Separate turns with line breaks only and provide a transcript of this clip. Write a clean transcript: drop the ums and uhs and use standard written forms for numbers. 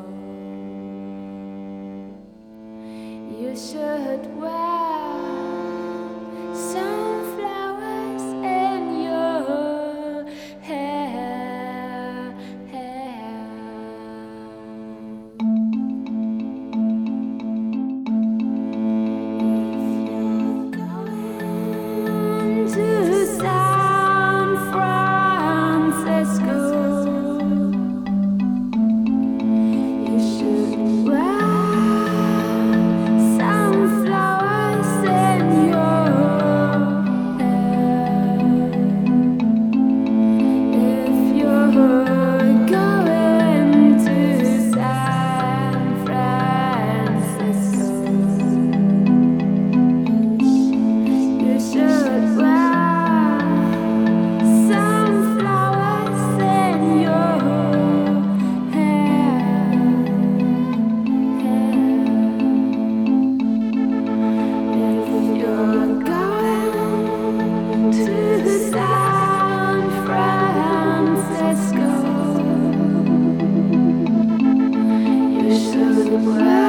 You should wear some flowers in your hair. If you're going to San Francisco, you should wear some flowers in your hair. If you're going to San Francisco, you should wear some flowers in your hair. If you're going to San Francisco, you should wear